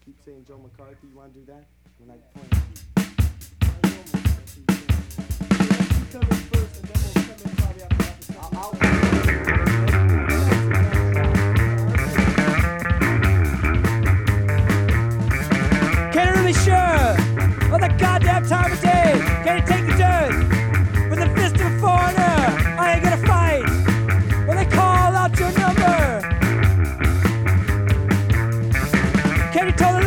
keep saying Joe McCarthy. You want to do that? When I point at you. You come in first, and then we'll come in probably after that. Can you really sure? All the goddamn time of day. Can you take the dirt? With the fist of a foreigner, I ain't gonna fight. When they call out your number, can you tell the